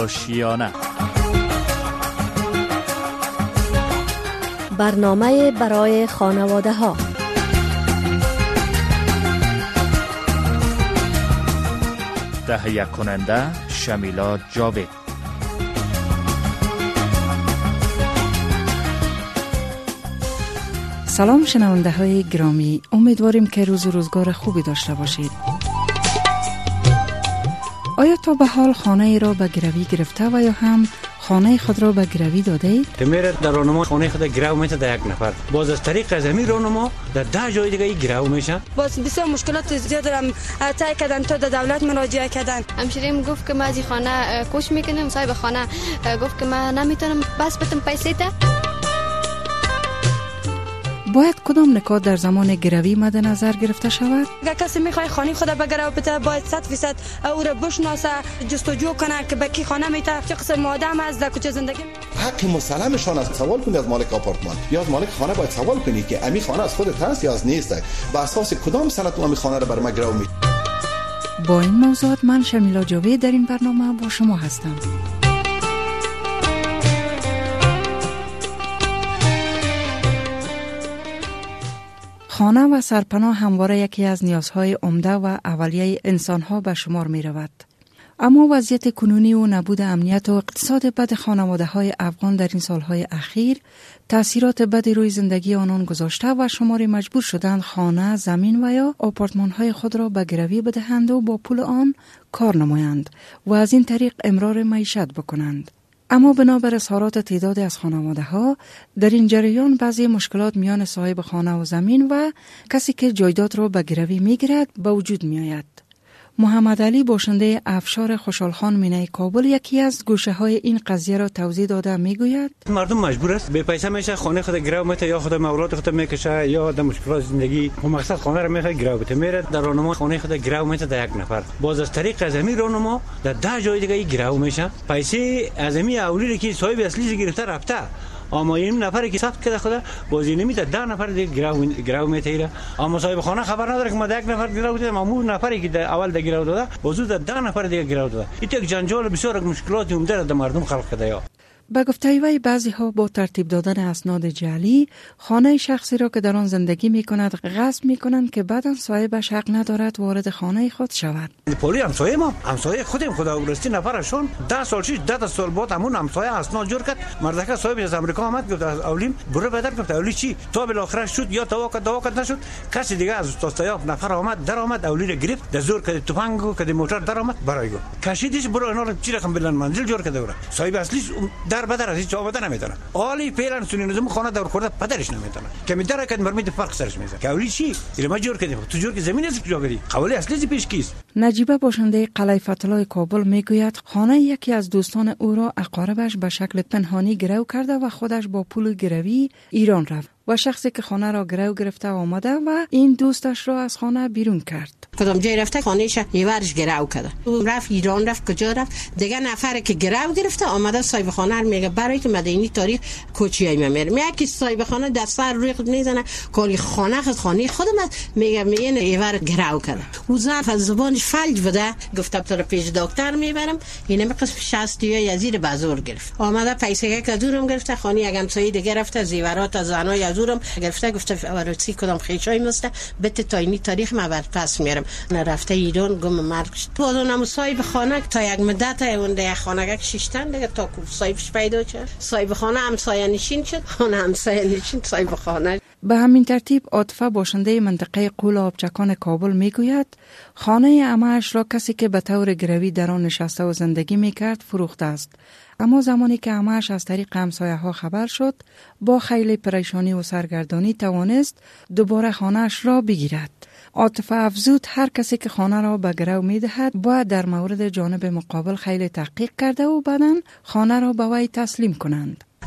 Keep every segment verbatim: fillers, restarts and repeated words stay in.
آشیانه. برنامه برای خانواده ها. تهیه کننده شمیلا جاوید. سلام شنونده های گرامی، امیدواریم که روز و روزگار خوبی داشته باشید. آیا تا به حال خانه ای را به گروی گرفته و یا هم خانه خود را به گروی داده اید؟ تمیر در راهنما خانه خود گرو میشه در یک نفر، باز از طریق از همین راهنما در ده جای دیگه گرو میشه. باز بسیار مشکلات زیاد دارم تای کردن تا در دولت مراجعه کردن. همشیریم گفت که ما از خانه کوش میکنیم، صاحب خانه گفت که من نمیتونم بس بتم پیسه تا. باید کدام نکات در زمان گروی مد نظر گرفته شود؟ اگر کسی میخواد خانه خود بگیره بده، باید صد فیصد او را بشناسه، جستجو کنه که به کی خانه میته، چه قسم آدم است، در کجا زندگی. حق مسلمشان است. سوال کنید از مالک آپارتمان یا از مالک خانه، باید سوال کنید که امی خانه از خودت هست یا از نیست، به اساس کدام سند امی خانه را بر ما گرو می. با این موضوعات من شمیلا جاوید در این برنامه با شما هستم. خانه و سرپناه همواره یکی از نیازهای عمده و اولیه انسانها به شمار می رود. اما وضعیت کنونی و نبود امنیت و اقتصاد بد خانواده‌های افغان در این سالهای اخیر تأثیرات بدی روی زندگی آنان گذاشته و شماری مجبور شدند خانه، زمین و یا آپارتمان‌های خود را به گروی بدهند و با پول آن کار نمایند و از این طریق امرار معیشت بکنند. اما بنابر اظهارات تعدادی از خانواده‌ها در این جریان بعضی مشکلات میان صاحب خانه و زمین و کسی که جایداد را به گروی میگیرد به وجود میآید. محمد علی باشنده افشار خوشحالخان مینای کابل یکی از گوشه های این قضیه را توضیح داده میگوید مردم مجبور است به پیسه میشه خانه خود گرو میته، یا خود مولات خود میکشه، یا در مشکلات زندگی و مقصد خانه را میخواد گرو بده، میره در راهنما خانه خود گرو میته در یک نفر، باز از طریق از همین راهنما در ده جای دیگه گرو میشه. پیسه از همین اولی که صاحب اصلی گرفته رفته، اما این نفری که ثبت کرده خدا بازی نمیده، ده نفر دیگه گرو گرو میته. اما صاحب خانه خبر نداره که ما یک نفر گرو دادیم، اما نفری که در اول در گرو داده بازو در ده نفر دیگه گرو داده. این یک جنجال بسیار مشکلاتی عمده در مردم خلق کرده. یا به گفته وی بعضی ها با ترتیب دادن اسناد جعلی خانه شخصی را که در آن زندگی می کند غصب می کنند که بعداً صاحبش حق ندارد وارد خانه خود شود. پولی همسایه ما، همسایه خودم خدا ورستی نفرشون ده سال شش ده سال بعد همون همسایه اسناد جور کرد. مردکه صاحبش از امریکا آمد گفت از اولیم برو بدر گفت اولی چی تا بالاخره شد یا دوا کرد دوا کرد نشد. کسی دیگه از استاد نفر آمد در آمد اولی را گرفت، در زور کرد تفنگو کرد موتور در آمد برای گفت کشیدش برو اینا رو چی رقم بلند منزل جور کرده ورا. صاحب اصلی در بدر از هیچ آمده نمیتونه. عالی فعلا سونی نظام خانه دور خورده پدرش نمیتونه. که میداره که مرمید فرق سرش میزنه. که اولی چی؟ اینو ما جور کردیم. تو جور که زمین از کجا گیری؟ قولی اصلی پیش کیست؟ نجیبه باشنده قلعه فتح‌الله کابل میگوید خانه یکی از دوستان او را اقاربش به شکل پنهانی گرو کرده و خودش با پول گروی ایران رفت و شخصی که خانه را گرو گرفته آمده و این دوستش را از خانه بیرون کرد. کدام جای رفته خانه‌اش یه ورش گرو کرده، رفت ایران، رفت کجا رفت دیگه، نفری که گرو گرفته آمده صاحب خانه میگه برای که مدینی تاریخ کوچیای میره، میگه که صاحب خانه دست سر روی خود میزنه کلی خانه خود خانه خودم میگه میگه یه ور گرو کرده. او ظرف از زبانش فلج بوده، گفتم تو رو پیش دکتر میبرم. اینه میقص شصت یا یزیر بازور گرفت، آمده پیسه که دورم گرفته، خانه اگم سایی دیگه رفته، زیورات از زنای ازورم گرفته، گفته ورسی کدام خیشای مسته بت تا اینی تاریخ ما بر پس میرم. رفته ایران گم مرگ تو اونم صاحب خانه تا یک مدت اون ده خانه شیشتن دیگه تا صاحبش پیدا شد، صاحب خانه همسایه نشین شد، خانه همسایه نشین صاحب خانه. به همین ترتیب عاطفه باشنده منطقه قول آبچکان کابل میگوید خانه عمه‌اش را کسی که به طور گروی در آن نشسته و زندگی میکرد فروخته است. اما زمانی که عمه‌اش از طریق همسایه ها خبر شد با خیلی پریشانی و سرگردانی توانست دوباره خانه‌اش را بگیرد. عاطفه افزود هر کسی که خانه را به گرو می دهد باید در مورد جانب مقابل خیلی تحقیق کرده و بعداً خانه را به وی تسلیم کنند.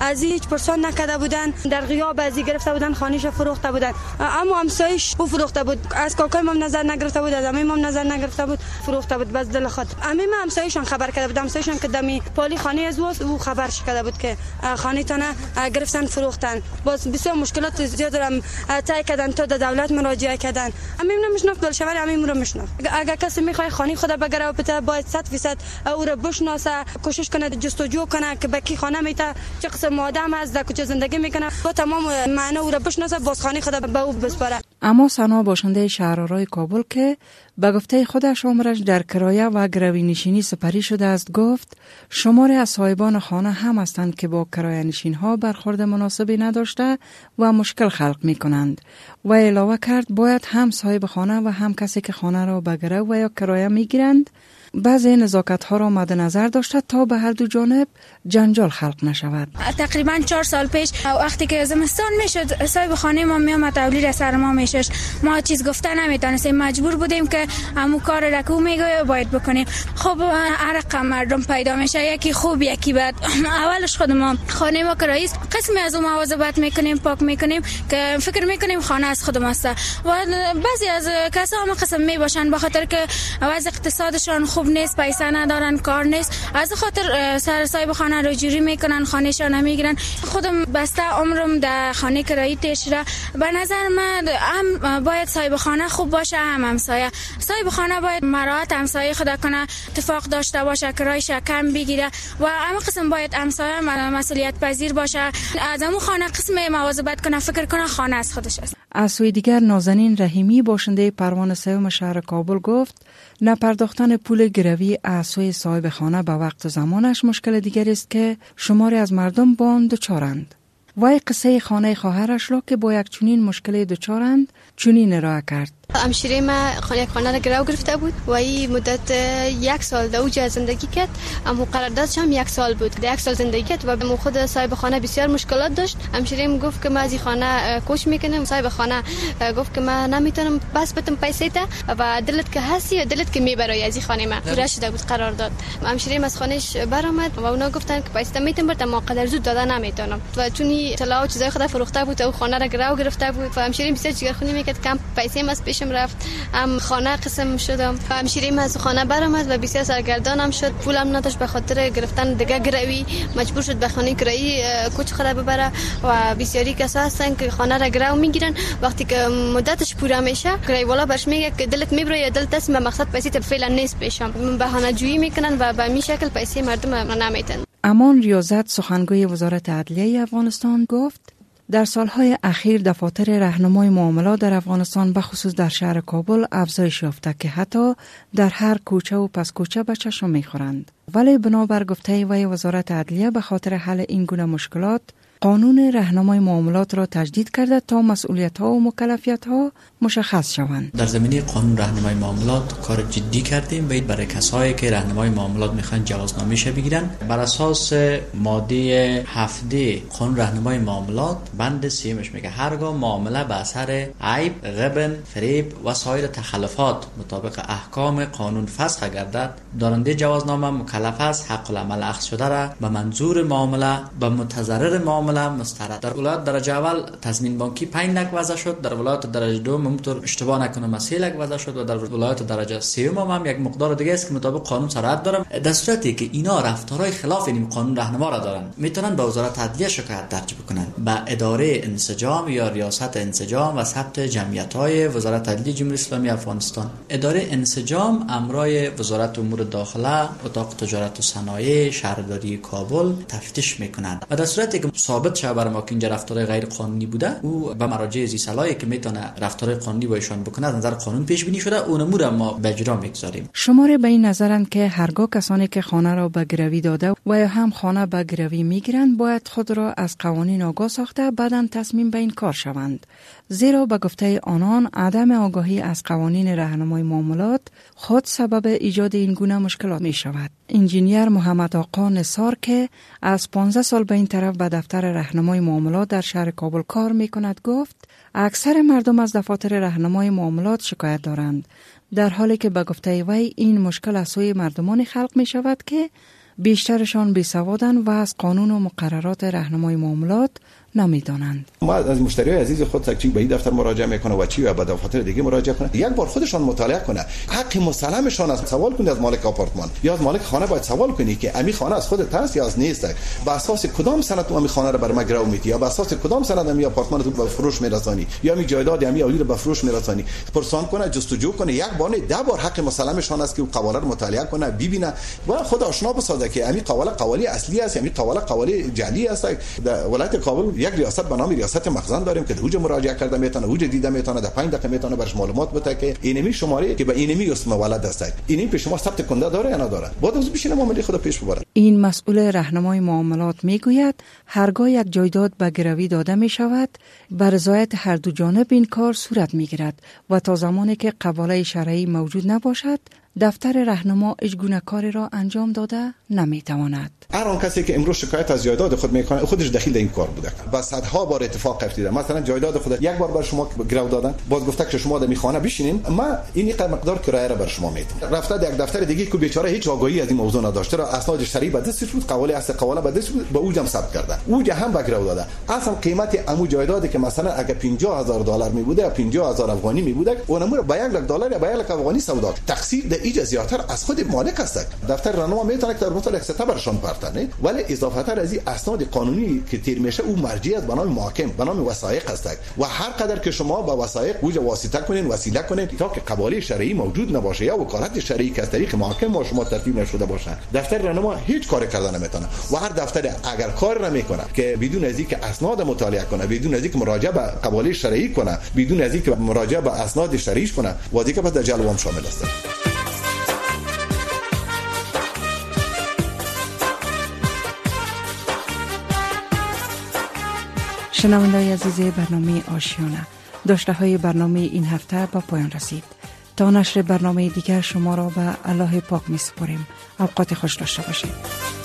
از هیچ پرسان نکرده بودن، در غیاب ازی گرفته بودن خانه‌اش فروخته بودن. اما همسایش او فروخته بود، از کاکای ما نظر نگرفته بود، از عمه ما نظر نگرفته بود، فروخته بود بس دل خود. عمه ما همسایشان خبر کرده بود، همسایشان که دمی پالی خانه از او خبرش کرده بود که خانه تانه گرفتن فروختن. باز بسیار مشکلات زیاد دارم تای کردن تا دولت مراجعه کردن. عمه من میشناخت، دلشور عمه من رو میشناخت. اگر کسی میخواد خانه خود بگیره و بده باید صد درصد او رو بشناسه، کوشش کنه جستجو کنه که به کی خانه میته، چه قسم آدم است، در کجا زندگی میکنه، با تمام معنی او رو بشناسه، باز خانه خود به او بسپاره. اما سنا باشنده شهرآرای کابل که به گفته خودش عمرش در کرایه و گروی نشینی سپری شده است گفت شماری از صاحبان خانه هم هستند که با کرایه نشین ها برخورد مناسبی نداشته و مشکل خلق می کنند و علاوه کرد باید هم صاحب خانه و هم کسی که خانه را به گرو و یا کرایه می گیرند بعضی نزاکت ها را مد نظر داشته تا به هر دو جانب جنجال خلق نشود. تقریبا چهار سال پیش وقتی که زمستان میشد صاحب خانه ما میامد تولید سر ما میشش، ما چیز گفته نمیتونستیم، مجبور بودیم که همو کار را که او میگه باید بکنیم. خب عرق مردم پیدا میشه، یکی خوب یکی بد. اولش خود ما خانه ما کرایی است، قسمی از اون مواظبت میکنیم، پاک میکنیم که فکر میکنیم خانه از خود ماست و بعضی از کسا هم قسم میباشن به خاطر که وضع اقتصادشان خوب نیست، پیسه ندارن، کار نیست، از خاطر سر صاحب خانه رو جوری میکنن، خانه‌شان نمیگیرن. خودم بسته عمرم در خانه کرایی تشره. به نظر من هم باید صاحب خانه خوب باشه، هم همسایه. صاحب خانه باید مراعات همسایه خود کنه، اتفاق داشته باشه، کرایش کم بگیره و اما قسم باید همسایه مسئولیت پذیر باشه، از همون خانه قسم مواظبت کنه، فکر کنه خانه از خودش است. از سوی دیگر نازنین رحیمی باشنده پروانه سوم شهر کابل گفت نپرداختن پول گروی از سوی صاحب خانه به وقت و زمانش مشکل دیگر است که شماری از مردم با آن دچارند. وای قصه خانه خواهرش را که با یک چنین مشکل دچارند چنین ارائه کرد. همشیره ما خانه خانه را گرو گرفته بود و این مدت یک سال در اوج زندگی کرد، اما قراردادش هم یک سال بود. در یک سال زندگی کرد و به خود صاحب خانه بسیار مشکلات داشت. همشیره می گفت که ما از این خانه کوچ میکنم. صاحب خانه گفت که من نمیتونم بس بتم پیسه تا و دلت که هستی و دلت که میبره از این خانه ما پورا شده بود قرارداد. همشیره از خانهش برآمد و اونا گفتن که پیسه میتونم برم اما قدر زود دادن نمیتونم و چون طلا و چیزای خود فروخته بود و خانه را گرو گرفته بود و همشیره بسیار جگرخونی میکرد کم پیسه ماست پیشم رفت. هم خانه قسم شدم و همشیریم از خانه برآمد و بسیار سرگردانم شد. پولم نداشت به خاطر گرفتن دیگه گروی، مجبور شد به خانه کرایی کوچ خود ببره و بسیاری کسا هستن که خانه را گرو میگیرن. وقتی که مدتش پوره میشه کرای والا برش میگه که دلت میبره یا دلت است به مقصد پیسه ت فعلا نیست پیشم، بهانه جویی میکنن و به این شکل پیسه مردم نمیتن. امان ریاضت سخنگوی وزارت عدلیه افغانستان گفت در سالهای اخیر دفاتر راهنمای معاملات در افغانستان به خصوص در شهر کابل افزایش یافته که حتی در هر کوچه و پس کوچه به چشم میخورند. ولی بنابر گفته وی وزارت عدلیه به خاطر حل این گونه مشکلات قانون راهنمای معاملات را تجدید کرده تا مسئولیت‌ها و مکلفیت‌ها مشخص شوند. در زمینه قانون راهنمای معاملات کار جدی کردیم باید برای کسایی که راهنمای معاملات میخوان جوازنامه‌اش بگیرن. بر اساس ماده هفده قانون راهنمای معاملات بند سیمش میگه هرگاه معامله به اثر عیب، غبن، فریب و سایر تخلفات مطابق احکام قانون فسخ گردد، دارنده جوازنامه مکلف است حق العمل اخذ شده را به منظور معامله به متضرر معامله مسترد. در ولایت درجه اول تضمین بانکی پنج لک وضع شد، در ولایت درجه دوم همونطور اشتباه نکنم سه لک وضع شد و در ولایت درجه سوم هم, هم یک مقدار دیگه است که مطابق قانون سرعت دارم. در صورتی که اینا رفتارهای خلاف این قانون راهنما را دارن میتونن به وزارت عدلیه شکایت درج بکنن، به اداره انسجام یا ریاست انسجام و ثبت جمعیت‌های وزارت عدلیه جمهوری اسلامی افغانستان. اداره انسجام امرای وزارت امور داخله، اتاق تجارت و صنایع، شهرداری کابل تفتیش میکنند و در صورتی که ثابت شود بر ما که اینجا رفتار غیر قانونی بوده، او به مراجع ذی صلاحی که میتونه رفتار قانونی با ایشان بکنه از نظر قانون پیش بینی شده، اون امور ما به اجرا میگذاریم. شماره به این نظرند که هرگاه کسانی که خانه را به گروی داده و یا هم خانه به گروی میگیرند باید خود را از قوانین آگاه ساخته بعداً تصمیم به این کار شوند، زیرا به گفته آنان عدم آگاهی از قوانین راهنمای معاملات خود سبب ایجاد این گونه مشکلات می شود. انجینیر محمد آقا نثار که از پانزده سال به این طرف به دفتر راهنمای معاملات در شهر کابل کار می کند گفت اکثر مردم از دفاتر راهنمای معاملات شکایت دارند، در حالی که به گفته وی این مشکل از سوی مردمان خلق می شود که بیشترشان بیسوادند و از قانون و مقررات راهنمای معاملات نمیدانند. ما از مشتری عزیز خود چی به این دفتر مراجعه میکنه و چی به دفتر دیگه مراجعه کنه، یک بار خودشان مطالعه کنه، حق مسلمشان از سوال کنه از مالک آپارتمان یا از مالک خانه باید سوال کنی که امی خانه از خودت هست یا از نیست، با اساس کدام سند تو امی خانه رو بر ما گرو میتی یا با اساس کدام سند امی آپارتمان تو به فروش میرسانی یا امی جایداد امی اولی رو به فروش میرسانی. پرسان کنه، جستجو کنه، یک بار نه ده بار حق مسلمشان است که قواله رو مطالعه کنه، ببینه و خود آشنا بسازه که امی قواله قوالی اصلی است، امی قواله قوالی جعلی است. در ولایت کابل یک ریاست به نام ریاست مخزن داریم که اوج مراجعه کرده میتونه، اوج دیده میتونه، در پنج دقیقه میتونه برش معلومات بده که اینمی شماره که به اینمی اسم ولد است، اینی پیش شما ثبت کنده داره یا نداره، بعد از بشینه معامله خود پیش ببره. این مسئول راهنمای معاملات میگوید هرگاه یک جایداد به گروی داده می شود بر رضایت هر دو جانب این کار صورت می گیرد و تا زمانی که قباله شرعی موجود نباشد دفتر راهنما هیچگونه کاری را انجام داده نمیتواند. هر آن کسی که امروز شکایت از جایداد خود میکنه خودش دخیل این کار بوده و صدها بار اتفاق افتاده. مثلا جایداد خود یک بار بر شما گرو دادن، باز گفته که شما در میخانه بشینین، ما این قدر مقدار کرایه را بر شما میدم. رفته در یک دفتر دیگه که بیچاره هیچ آگاهی از این موضوع نداشته، را اسناد شرعی به دستش بود، قواله است قواله به دستش بود، به اوجم ثبت کرده، اوج هم به گرو داده. اصلا قیمت امو جایدادی که مثلا اگه پنجاه هزار دلار می بوده، پنجاه هزار افغانی می بوده، اونم رو به یک لک دلار یا به یک لک افغانی سودا تقسیم ده ایج زیاتر از خود مالک است. دفتر راهنما میتونه که در مطلق ستا برشان پرتنه، ولی اضافه تر از این اسناد قانونی که تیر میشه او مرجع است به نام محاکم، به نام وثایق است و هر قدر که شما با وثایق اوج واسطه کنین، وسیله کنین تا که قباله شرعی موجود نباشه یا وکالت شرعی که از طریق محاکم با شما ترتیب نشده باشه، دفتر راهنما هیچ کاری کردن نمیتونه. و هر دفتر اگر کار نمیکنه که بدون از اینکه اسناد مطالعه کنه، بدون از اینکه مراجعه به قباله شرعی کنه، بدون از اینکه مراجعه به اسناد شرعیش کنه، وادی پس در جلوام شامل است. شنونده‌های عزیز برنامه آشیانه، داشته های برنامه این هفته به پایان رسید. تا نشر برنامه دیگر شما را به الله پاک می سپاریم. اوقات خوش داشته باشید.